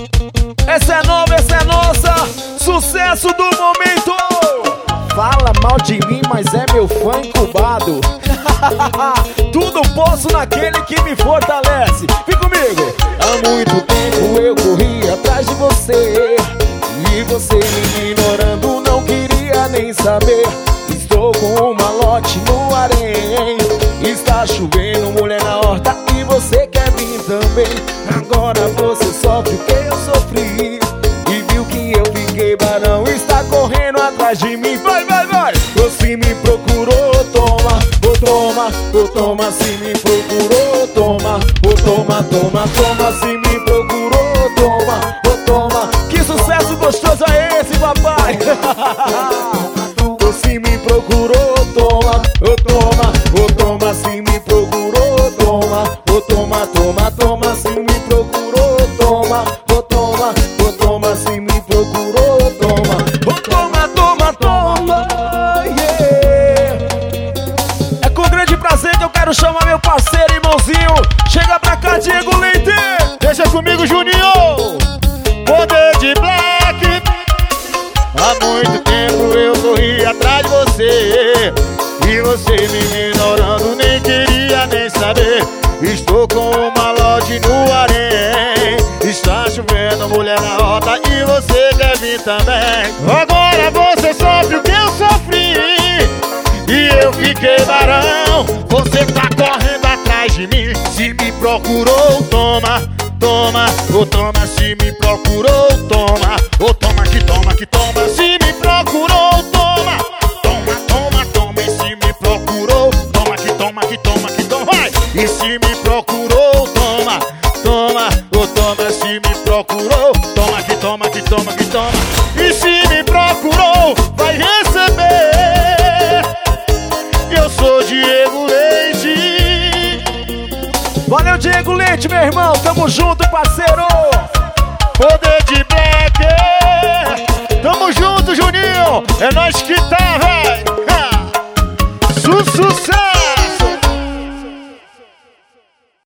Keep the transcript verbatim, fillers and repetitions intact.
Essa é nova, essa é nossa. Sucesso do momento. Fala mal de mim, mas é meu fã incubado. Tudo posso naquele que me fortalece. Vem comigo. Há muito tempo eu corri atrás de você, e você me ignorando, não queria nem saber. Estou com um malote no harém, está chovendo, mulher na horta, e você quer vir também. Agora você sofre o que eu sofri, e viu que eu fiquei barão, está correndo atrás de mim. Vai, vai, vai! Você me procurou, toma, oh toma, oh toma, se me procurou, toma, oh toma, toma, toma, se me procurou, toma, oh toma. Que sucesso gostoso é esse, papai? Você me procurou, toma, oh toma, oh toma, se me procurou, toma, oh toma, toma, toma, se me procurou, toma, oh toma, oh toma, se me procurou, toma, oh toma, toma, toma, yeah. É com grande prazer que eu quero chamar meu parceiro, irmãozinho. Chega pra cá, Diego Leite. Deixa comigo, Juninho. Poder de Black. Há muito tempo eu corri atrás de você, e você me ignorando, nem queria nem saber. Estou com um malote no harém, está chovendo, mulher na rota, e você quer vir também. Agora você sofre o que eu sofri, e eu fiquei barão. Você tá correndo atrás de mim, se me procurou, toma, toma, oh toma, se me procurou, toma, oh toma, que toma, que toma, se me procurou, toma, toma, toma, toma, e se me procurou, toma, que toma, que toma, que toma, vai! E se me procurou, toma, toma, oh toma, se me procurou, toma, que toma, que toma, que toma, e se me procurou, vai receber. Eu sou Diego Leite. Valeu, Diego Leite, meu irmão. Tamo junto, parceiro. Poder de Black. Tamo junto, Juninho. É nós que tá, véi. Sucesso.